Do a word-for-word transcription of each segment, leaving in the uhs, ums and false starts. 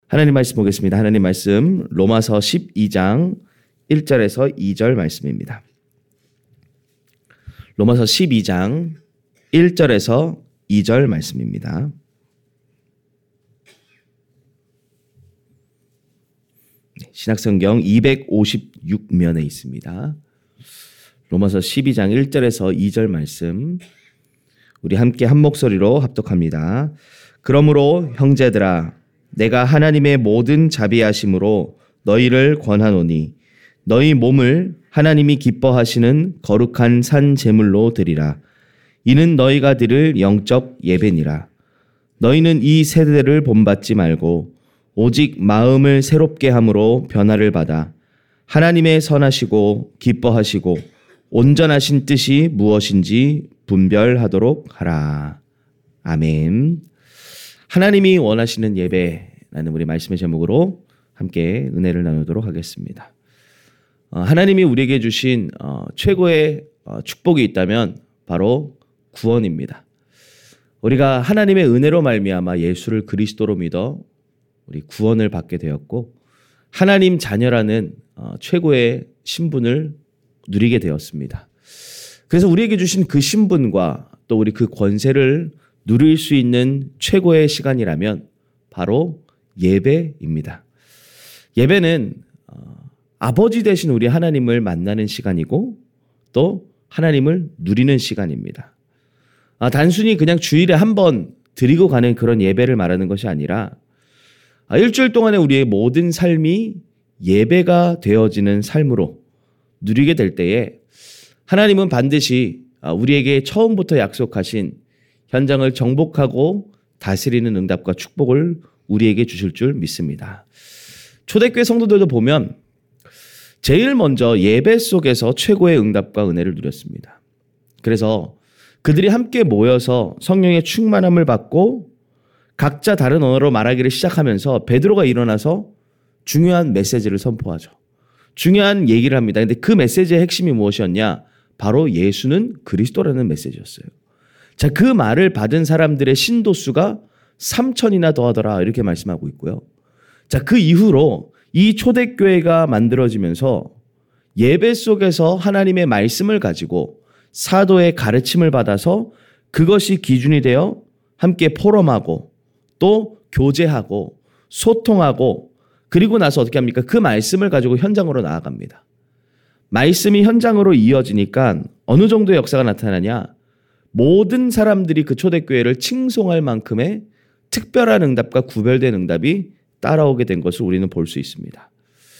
하나님 말씀 보겠습니다. 하나님 말씀 로마서 십이 장 일 절에서 이 절 말씀입니다. 로마서 십이 장 일 절에서 이 절 말씀입니다. 신약성경 이백오십육 면에 있습니다. 로마서 십이 장 일 절에서 이 절 말씀 우리 함께 한 목소리로 합독합니다. 그러므로 형제들아 내가 하나님의 모든 자비하심으로 너희를 권하노니 너희 몸을 하나님이 기뻐하시는 거룩한 산 제물로 드리라. 이는 너희가 드릴 영적 예배니라. 너희는 이 세대를 본받지 말고 오직 마음을 새롭게 함으로 변화를 받아 하나님의 선하시고 기뻐하시고 온전하신 뜻이 무엇인지 분별하도록 하라. 아멘. 하나님이 원하시는 예배라는 우리 말씀의 제목으로 함께 은혜를 나누도록 하겠습니다. 하나님이 우리에게 주신 최고의 축복이 있다면 바로 구원입니다. 우리가 하나님의 은혜로 말미암아 예수를 그리스도로 믿어 우리 구원을 받게 되었고 하나님 자녀라는 최고의 신분을 누리게 되었습니다. 그래서 우리에게 주신 그 신분과 또 우리 그 권세를 누릴 수 있는 최고의 시간이라면 바로 예배입니다. 예배는 아버지 되신 우리 하나님을 만나는 시간이고 또 하나님을 누리는 시간입니다. 아, 단순히 그냥 주일에 한 번 드리고 가는 그런 예배를 말하는 것이 아니라 아, 일주일 동안의 우리의 모든 삶이 예배가 되어지는 삶으로 누리게 될 때에 하나님은 반드시 우리에게 처음부터 약속하신 현장을 정복하고 다스리는 응답과 축복을 우리에게 주실 줄 믿습니다. 초대교회 성도들도 보면 제일 먼저 예배 속에서 최고의 응답과 은혜를 누렸습니다. 그래서 그들이 함께 모여서 성령의 충만함을 받고 각자 다른 언어로 말하기를 시작하면서 베드로가 일어나서 중요한 메시지를 선포하죠. 중요한 얘기를 합니다. 근데 그 메시지의 핵심이 무엇이었냐? 바로 예수는 그리스도라는 메시지였어요. 자, 그 말을 받은 사람들의 신도수가 삼천이나 더하더라 이렇게 말씀하고 있고요. 자, 그 이후로 이 초대교회가 만들어지면서 예배 속에서 하나님의 말씀을 가지고 사도의 가르침을 받아서 그것이 기준이 되어 함께 포럼하고 또 교제하고 소통하고 그리고 나서 어떻게 합니까? 그 말씀을 가지고 현장으로 나아갑니다. 말씀이 현장으로 이어지니까 어느 정도의 역사가 나타나냐? 모든 사람들이 그 초대교회를 칭송할 만큼의 특별한 응답과 구별된 응답이 따라오게 된 것을 우리는 볼 수 있습니다.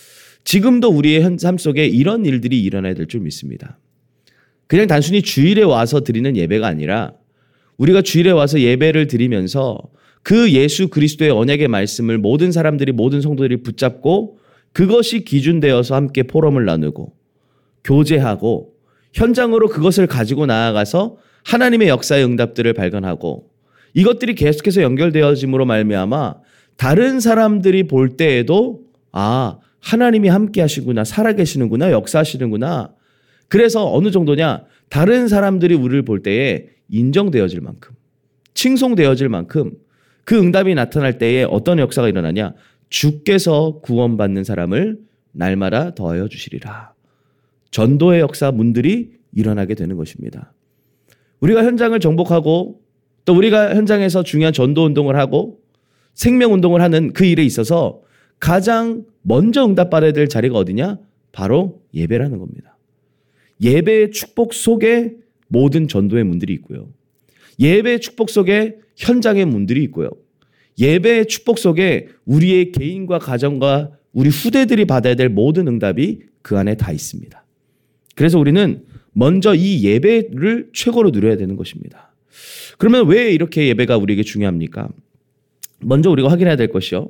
지금도 우리의 삶 속에 이런 일들이 일어나야 될 줄 믿습니다. 그냥 단순히 주일에 와서 드리는 예배가 아니라 우리가 주일에 와서 예배를 드리면서 그 예수 그리스도의 언약의 말씀을 모든 사람들이 모든 성도들이 붙잡고 그것이 기준되어서 함께 포럼을 나누고 교제하고 현장으로 그것을 가지고 나아가서 하나님의 역사의 응답들을 발견하고 이것들이 계속해서 연결되어짐으로 말미암아 다른 사람들이 볼 때에도 아, 하나님이 함께 하시구나, 살아계시는구나, 역사하시는구나. 그래서 어느 정도냐? 다른 사람들이 우리를 볼 때에 인정되어질 만큼, 칭송되어질 만큼 그 응답이 나타날 때에 어떤 역사가 일어나냐? 주께서 구원받는 사람을 날마다 더하여 주시리라. 전도의 역사 문들이 일어나게 되는 것입니다. 우리가 현장을 정복하고 또 우리가 현장에서 중요한 전도 운동을 하고 생명 운동을 하는 그 일에 있어서 가장 먼저 응답받아야 될 자리가 어디냐? 바로 예배라는 겁니다. 예배의 축복 속에 모든 전도의 문들이 있고요. 예배의 축복 속에 현장의 문들이 있고요. 예배의 축복 속에 우리의 개인과 가정과 우리 후대들이 받아야 될 모든 응답이 그 안에 다 있습니다. 그래서 우리는 먼저 이 예배를 최고로 누려야 되는 것입니다. 그러면 왜 이렇게 예배가 우리에게 중요합니까? 먼저 우리가 확인해야 될 것이요.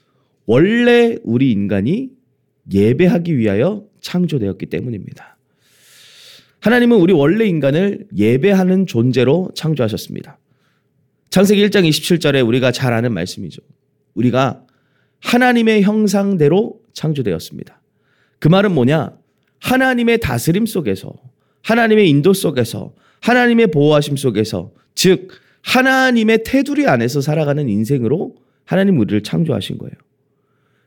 원래 우리 인간이 예배하기 위하여 창조되었기 때문입니다. 하나님은 우리 원래 인간을 예배하는 존재로 창조하셨습니다. 창세기 일 장 이십칠 절에 우리가 잘 아는 말씀이죠. 우리가 하나님의 형상대로 창조되었습니다. 그 말은 뭐냐? 하나님의 다스림 속에서, 하나님의 인도 속에서, 하나님의 보호하심 속에서, 즉 하나님의 테두리 안에서 살아가는 인생으로 하나님 우리를 창조하신 거예요.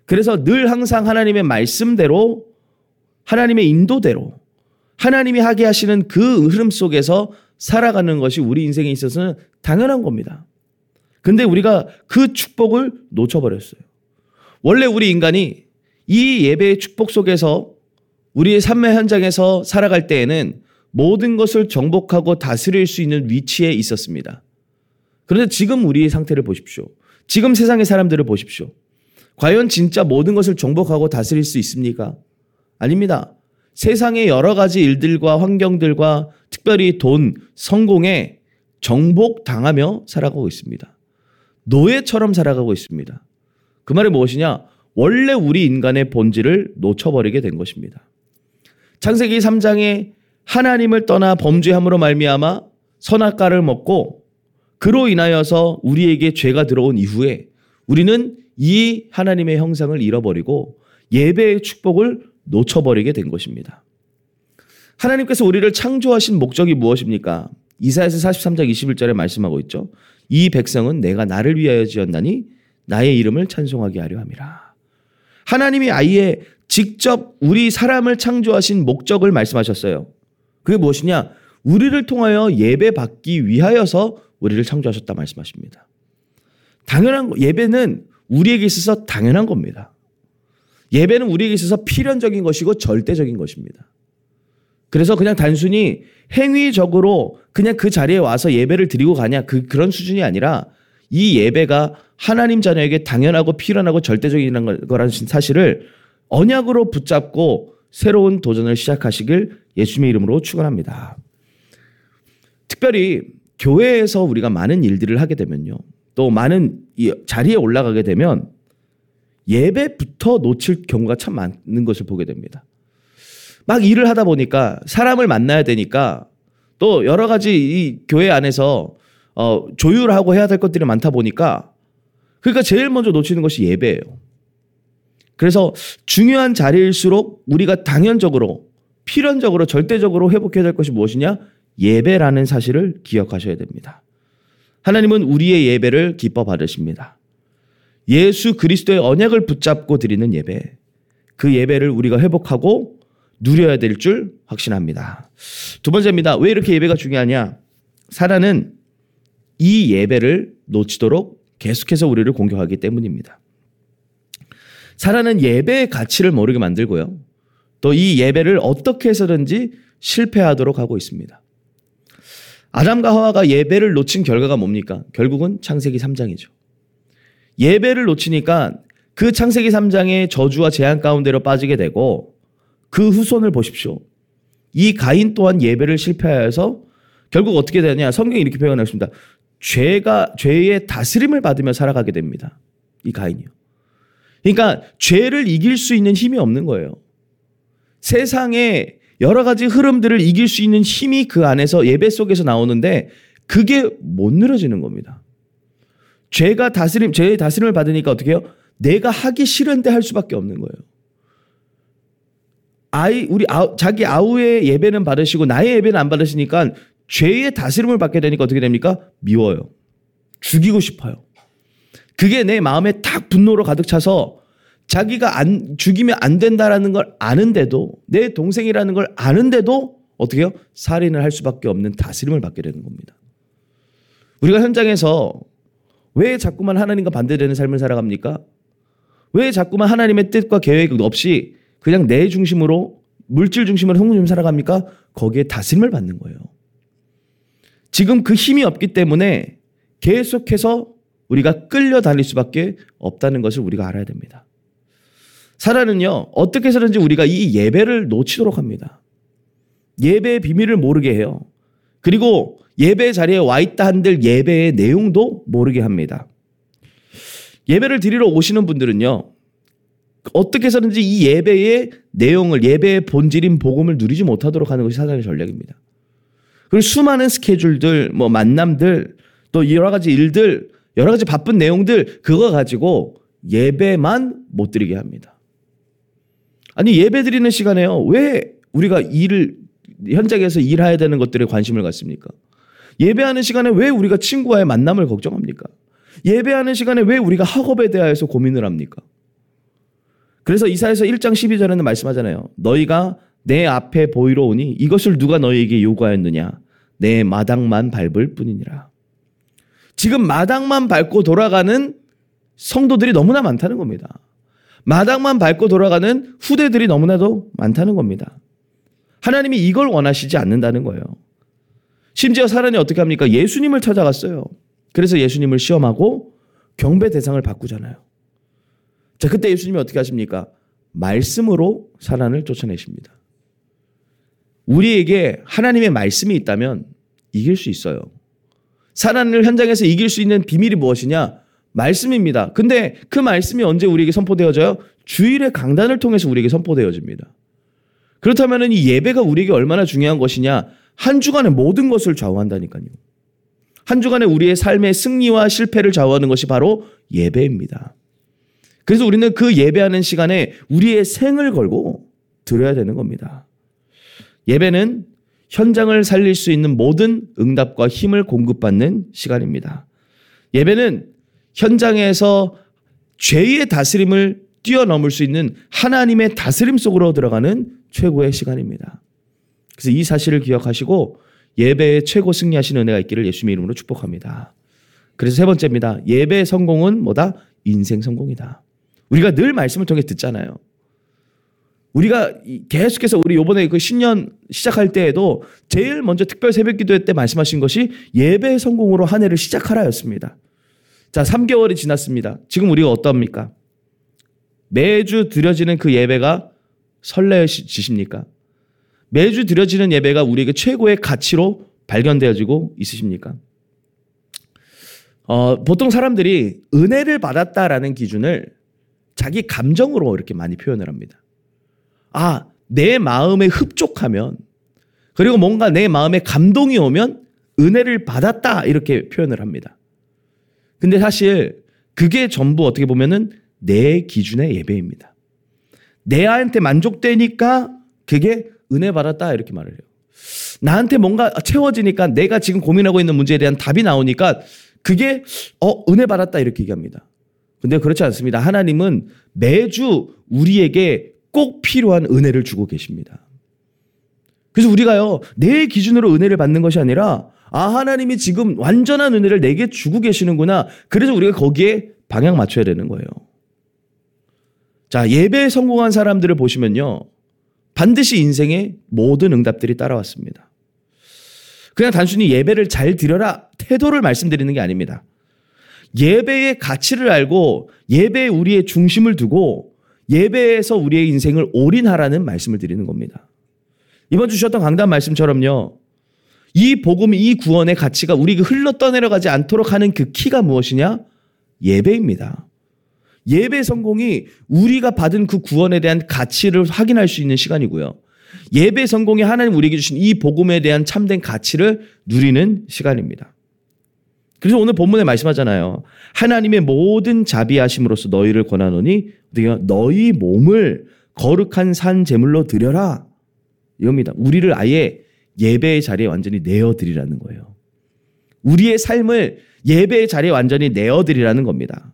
그래서 늘 항상 하나님의 말씀대로, 하나님의 인도대로, 하나님이 하게 하시는 그 흐름 속에서 살아가는 것이 우리 인생에 있어서는 당연한 겁니다. 근데 우리가 그 축복을 놓쳐버렸어요. 원래 우리 인간이 이 예배의 축복 속에서 우리의 삶의 현장에서 살아갈 때에는 모든 것을 정복하고 다스릴 수 있는 위치에 있었습니다. 그런데 지금 우리의 상태를 보십시오. 지금 세상의 사람들을 보십시오. 과연 진짜 모든 것을 정복하고 다스릴 수 있습니까? 아닙니다. 세상의 여러 가지 일들과 환경들과 특별히 돈, 성공에 정복당하며 살아가고 있습니다. 노예처럼 살아가고 있습니다. 그 말이 무엇이냐? 원래 우리 인간의 본질을 놓쳐버리게 된 것입니다. 창세기 삼 장에 하나님을 떠나 범죄함으로 말미암아 선악과를 먹고 그로 인하여서 우리에게 죄가 들어온 이후에 우리는 이 하나님의 형상을 잃어버리고 예배의 축복을 놓쳐버리게 된 것입니다. 하나님께서 우리를 창조하신 목적이 무엇입니까? 이사야서 사십삼 장 이십일 절에 말씀하고 있죠. 이 백성은 내가 나를 위하여 지었나니 나의 이름을 찬송하게 하려 함이라. 하나님이 아예 직접 우리 사람을 창조하신 목적을 말씀하셨어요. 그게 무엇이냐? 우리를 통하여 예배받기 위하여서 우리를 창조하셨다 말씀하십니다. 당연한 거, 예배는 우리에게 있어서 당연한 겁니다. 예배는 우리에게 있어서 필연적인 것이고 절대적인 것입니다. 그래서 그냥 단순히 행위적으로 그냥 그 자리에 와서 예배를 드리고 가냐 그, 그런 수준이 아니라 이 예배가 하나님 자녀에게 당연하고 필연하고 절대적인 거라는 사실을 언약으로 붙잡고 새로운 도전을 시작하시길 예수님의 이름으로 축원합니다. 특별히 교회에서 우리가 많은 일들을 하게 되면요. 또 많은 자리에 올라가게 되면 예배부터 놓칠 경우가 참 많은 것을 보게 됩니다. 막 일을 하다 보니까 사람을 만나야 되니까 또 여러 가지 이 교회 안에서 어, 조율하고 해야 될 것들이 많다 보니까 그러니까 제일 먼저 놓치는 것이 예배예요. 그래서 중요한 자리일수록 우리가 당연적으로 필연적으로 절대적으로 회복해야 될 것이 무엇이냐? 예배라는 사실을 기억하셔야 됩니다. 하나님은 우리의 예배를 기뻐 받으십니다. 예수 그리스도의 언약을 붙잡고 드리는 예배, 그 예배를 우리가 회복하고 누려야 될 줄 확신합니다. 두 번째입니다. 왜 이렇게 예배가 중요하냐? 사단은 이 예배를 놓치도록 계속해서 우리를 공격하기 때문입니다. 사단은 예배의 가치를 모르게 만들고요. 또 이 예배를 어떻게 해서든지 실패하도록 하고 있습니다. 아담과 하와가 예배를 놓친 결과가 뭡니까? 결국은 창세기 삼 장이죠. 예배를 놓치니까 그 창세기 삼 장의 저주와 재앙 가운데로 빠지게 되고 그 후손을 보십시오. 이 가인 또한 예배를 실패하여서 결국 어떻게 되느냐? 성경이 이렇게 표현하고 있습니다. 죄가, 죄의 다스림을 받으며 살아가게 됩니다. 이 가인이요. 그러니까 죄를 이길 수 있는 힘이 없는 거예요. 세상에 여러 가지 흐름들을 이길 수 있는 힘이 그 안에서 예배 속에서 나오는데 그게 못 누려지는 겁니다. 죄가 다스림, 죄의 다스림을 받으니까 어떻게 해요? 내가 하기 싫은데 할 수밖에 없는 거예요. 아이, 우리 아우, 자기 아우의 예배는 받으시고 나의 예배는 안 받으시니까 죄의 다스림을 받게 되니까 어떻게 됩니까? 미워요. 죽이고 싶어요. 그게 내 마음에 딱 분노로 가득 차서 자기가 안, 죽이면 안 된다라는 걸 아는데도 내 동생이라는 걸 아는데도 어떻게 해요? 살인을 할 수밖에 없는 다스림을 받게 되는 겁니다. 우리가 현장에서 왜 자꾸만 하나님과 반대되는 삶을 살아갑니까? 왜 자꾸만 하나님의 뜻과 계획 없이 그냥 내 중심으로 물질 중심으로 성공 살아갑니까? 거기에 다스림을 받는 거예요. 지금 그 힘이 없기 때문에 계속해서 우리가 끌려다닐 수밖에 없다는 것을 우리가 알아야 됩니다. 사단은요, 어떻게 해서든지 우리가 이 예배를 놓치도록 합니다. 예배의 비밀을 모르게 해요. 그리고 예배 자리에 와 있다 한들 예배의 내용도 모르게 합니다. 예배를 드리러 오시는 분들은요, 어떻게 해서든지 이 예배의 내용을, 예배의 본질인 복음을 누리지 못하도록 하는 것이 사단의 전략입니다. 그리고 수많은 스케줄들, 뭐 만남들, 또 여러 가지 일들, 여러 가지 바쁜 내용들, 그거 가지고 예배만 못 드리게 합니다. 아니, 예배 드리는 시간에요, 왜 우리가 일을, 현장에서 일해야 되는 것들에 관심을 갖습니까? 예배하는 시간에 왜 우리가 친구와의 만남을 걱정합니까? 예배하는 시간에 왜 우리가 학업에 대해서 고민을 합니까? 그래서 이사야서 일 장 십이 절에는 말씀하잖아요. 너희가 내 앞에 보이러 오니 이것을 누가 너희에게 요구하였느냐. 내 마당만 밟을 뿐이니라. 지금 마당만 밟고 돌아가는 성도들이 너무나 많다는 겁니다. 마당만 밟고 돌아가는 후대들이 너무나도 많다는 겁니다. 하나님이 이걸 원하시지 않는다는 거예요. 심지어 사람이 어떻게 합니까? 예수님을 찾아갔어요. 그래서 예수님을 시험하고 경배 대상을 바꾸잖아요. 자, 그때 예수님이 어떻게 하십니까? 말씀으로 사람을 쫓아내십니다. 우리에게 하나님의 말씀이 있다면 이길 수 있어요. 사단을 현장에서 이길 수 있는 비밀이 무엇이냐? 말씀입니다. 근데 그 말씀이 언제 우리에게 선포되어져요? 주일의 강단을 통해서 우리에게 선포되어집니다. 그렇다면 이 예배가 우리에게 얼마나 중요한 것이냐? 한 주간의 모든 것을 좌우한다니까요. 한 주간의 우리의 삶의 승리와 실패를 좌우하는 것이 바로 예배입니다. 그래서 우리는 그 예배하는 시간에 우리의 생을 걸고 드려야 되는 겁니다. 예배는 현장을 살릴 수 있는 모든 응답과 힘을 공급받는 시간입니다. 예배는 현장에서 죄의 다스림을 뛰어넘을 수 있는 하나님의 다스림 속으로 들어가는 최고의 시간입니다. 그래서 이 사실을 기억하시고 예배의 최고 승리하신 은혜가 있기를 예수님의 이름으로 축복합니다. 그래서 세 번째입니다. 예배의 성공은 뭐다? 인생 성공이다. 우리가 늘 말씀을 통해 듣잖아요. 우리가 계속해서 우리 이번에 그 신년 시작할 때에도 제일 먼저 특별 새벽 기도회 때 말씀하신 것이 예배의 성공으로 한 해를 시작하라였습니다. 자, 삼 개월이 지났습니다. 지금 우리가 어떻습니까? 매주 드려지는 그 예배가 설레지십니까? 매주 드려지는 예배가 우리에게 최고의 가치로 발견되어지고 있으십니까? 어, 보통 사람들이 은혜를 받았다라는 기준을 자기 감정으로 이렇게 많이 표현을 합니다. 아, 내 마음에 흡족하면, 그리고 뭔가 내 마음에 감동이 오면 은혜를 받았다 이렇게 표현을 합니다. 근데 사실 그게 전부 어떻게 보면은 내 기준의 예배입니다. 내한테 만족되니까 그게 은혜 받았다 이렇게 말을 해요. 나한테 뭔가 채워지니까 내가 지금 고민하고 있는 문제에 대한 답이 나오니까 그게 어 은혜 받았다 이렇게 얘기합니다. 근데 그렇지 않습니다. 하나님은 매주 우리에게 꼭 필요한 은혜를 주고 계십니다. 그래서 우리가요, 내 기준으로 은혜를 받는 것이 아니라 아, 하나님이 지금 완전한 은혜를 내게 주고 계시는구나. 그래서 우리가 거기에 방향 맞춰야 되는 거예요. 자, 예배에 성공한 사람들을 보시면요, 반드시 인생의 모든 응답들이 따라왔습니다. 그냥 단순히 예배를 잘 드려라 태도를 말씀드리는 게 아닙니다. 예배의 가치를 알고 예배에 우리의 중심을 두고 예배에서 우리의 인생을 올인하라는 말씀을 드리는 겁니다. 이번 주 주셨던 강단 말씀처럼요, 이 복음, 이 구원의 가치가 우리가 흘러 떠내려가지 않도록 하는 그 키가 무엇이냐? 예배입니다. 예배 성공이 우리가 받은 그 구원에 대한 가치를 확인할 수 있는 시간이고요. 예배 성공이 하나님 우리에게 주신 이 복음에 대한 참된 가치를 누리는 시간입니다. 그래서 오늘 본문에 말씀하잖아요. 하나님의 모든 자비하심으로써 너희를 권하노니 너희 몸을 거룩한 산 제물로 드려라. 이겁니다. 우리를 아예 예배의 자리에 완전히 내어드리라는 거예요. 우리의 삶을 예배의 자리에 완전히 내어드리라는 겁니다.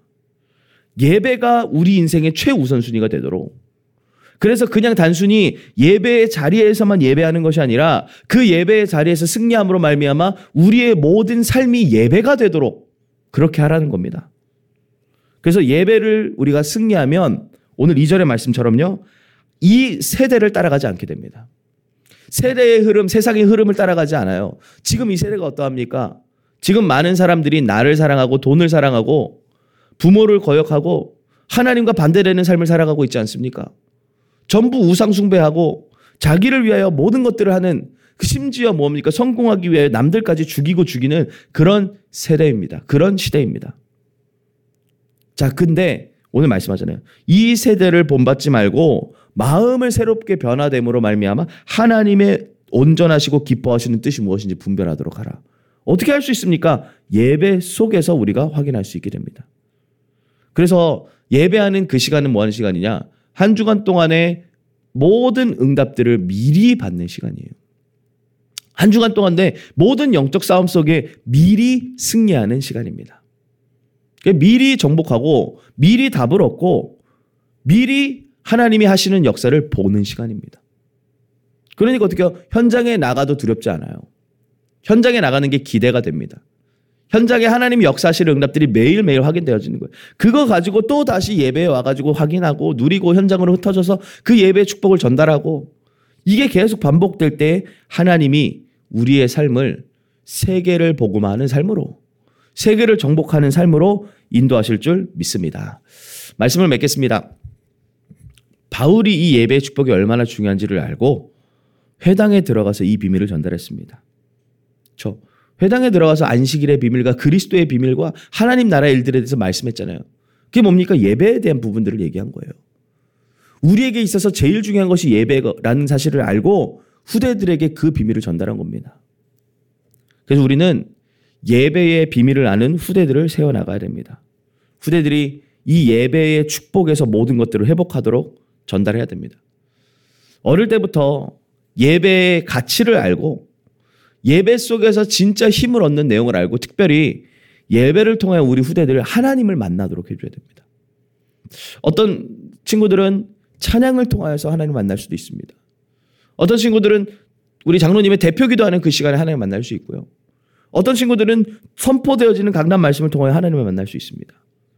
예배가 우리 인생의 최우선순위가 되도록, 그래서 그냥 단순히 예배의 자리에서만 예배하는 것이 아니라 그 예배의 자리에서 승리함으로 말미암아 우리의 모든 삶이 예배가 되도록 그렇게 하라는 겁니다. 그래서 예배를 우리가 승리하면 오늘 이 절의 말씀처럼요, 이 세대를 따라가지 않게 됩니다. 세대의 흐름, 세상의 흐름을 따라가지 않아요. 지금 이 세대가 어떠합니까? 지금 많은 사람들이 나를 사랑하고 돈을 사랑하고 부모를 거역하고 하나님과 반대되는 삶을 살아가고 있지 않습니까? 전부 우상 숭배하고 자기를 위하여 모든 것들을 하는, 심지어 뭡니까? 성공하기 위해 남들까지 죽이고 죽이는 그런 세대입니다. 그런 시대입니다. 자, 근데 오늘 말씀하잖아요. 이 세대를 본받지 말고 마음을 새롭게 변화됨으로 말미암아 하나님의 온전하시고 기뻐하시는 뜻이 무엇인지 분별하도록 하라. 어떻게 할 수 있습니까? 예배 속에서 우리가 확인할 수 있게 됩니다. 그래서 예배하는 그 시간은 뭐 하는 시간이냐? 한 주간 동안의 모든 응답들을 미리 받는 시간이에요. 한 주간 동안에 모든 영적 싸움 속에 미리 승리하는 시간입니다. 미리 정복하고 미리 답을 얻고 미리 하나님이 하시는 역사를 보는 시간입니다. 그러니까 어떻게 해요? 현장에 나가도 두렵지 않아요. 현장에 나가는 게 기대가 됩니다. 현장에 하나님이 역사하시는 응답들이 매일매일 확인되어지는 거예요. 그거 가지고 또 다시 예배에 와가지고 확인하고 누리고 현장으로 흩어져서 그 예배의 축복을 전달하고 이게 계속 반복될 때 하나님이 우리의 삶을 세계를 복음화하는 삶으로 세계를 정복하는 삶으로 인도하실 줄 믿습니다. 말씀을 맺겠습니다. 바울이 이 예배의 축복이 얼마나 중요한지를 알고 회당에 들어가서 이 비밀을 전달했습니다. 저 회당에 들어가서 안식일의 비밀과 그리스도의 비밀과 하나님 나라의 일들에 대해서 말씀했잖아요. 그게 뭡니까? 예배에 대한 부분들을 얘기한 거예요. 우리에게 있어서 제일 중요한 것이 예배라는 사실을 알고 후대들에게 그 비밀을 전달한 겁니다. 그래서 우리는 예배의 비밀을 아는 후대들을 세워나가야 됩니다. 후대들이 이 예배의 축복에서 모든 것들을 회복하도록 전달해야 됩니다. 어릴 때부터 예배의 가치를 알고 예배 속에서 진짜 힘을 얻는 내용을 알고 특별히 예배를 통해 우리 후대들 하나님을 만나도록 해줘야 됩니다. 어떤 친구들은 찬양을 통하여서 하나님을 만날 수도 있습니다. 어떤 친구들은 우리 장로님의 대표 기도하는 그 시간에 하나님을 만날 수 있고요. 어떤 친구들은 선포되어지는 강단 말씀을 통하여 하나님을 만날 수 있습니다.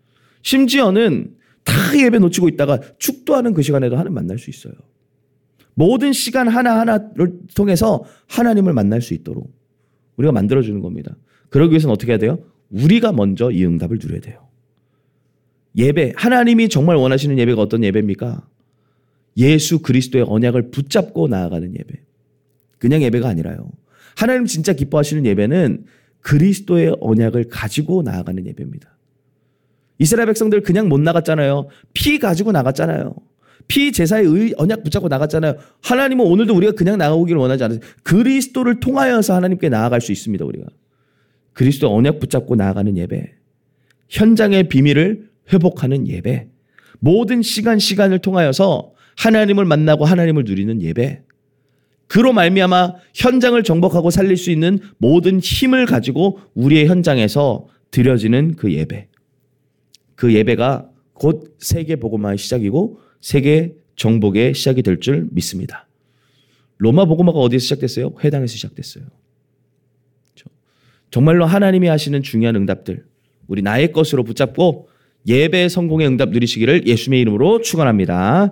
심지어는 다 예배 놓치고 있다가 축도하는 그 시간에도 하나님 만날 수 있어요. 모든 시간 하나하나를 통해서 하나님을 만날 수 있도록 우리가 만들어주는 겁니다. 그러기 위해서는 어떻게 해야 돼요? 우리가 먼저 이 응답을 누려야 돼요. 예배, 하나님이 정말 원하시는 예배가 어떤 예배입니까? 예수 그리스도의 언약을 붙잡고 나아가는 예배. 그냥 예배가 아니라요. 하나님 진짜 기뻐하시는 예배는 그리스도의 언약을 가지고 나아가는 예배입니다. 이스라엘 백성들 그냥 못 나갔잖아요. 피 가지고 나갔잖아요. 피 제사의 의, 언약 붙잡고 나갔잖아요. 하나님은 오늘도 우리가 그냥 나가오기를 원하지 않으세요. 그리스도를 통하여서 하나님께 나아갈 수 있습니다. 우리가 그리스도 언약 붙잡고 나아가는 예배, 현장의 비밀을 회복하는 예배, 모든 시간 시간을 통하여서 하나님을 만나고 하나님을 누리는 예배, 그로 말미암아 현장을 정복하고 살릴 수 있는 모든 힘을 가지고 우리의 현장에서 드려지는 그 예배, 그 예배가 곧 세계 복음화의 시작이고 세계 정복의 시작이 될 줄 믿습니다. 로마 복음화가 어디서 시작됐어요? 회당에서 시작됐어요. 정말로 하나님이 하시는 중요한 응답들 우리 나의 것으로 붙잡고 예배 성공의 응답 누리시기를 예수님의 이름으로 축원합니다.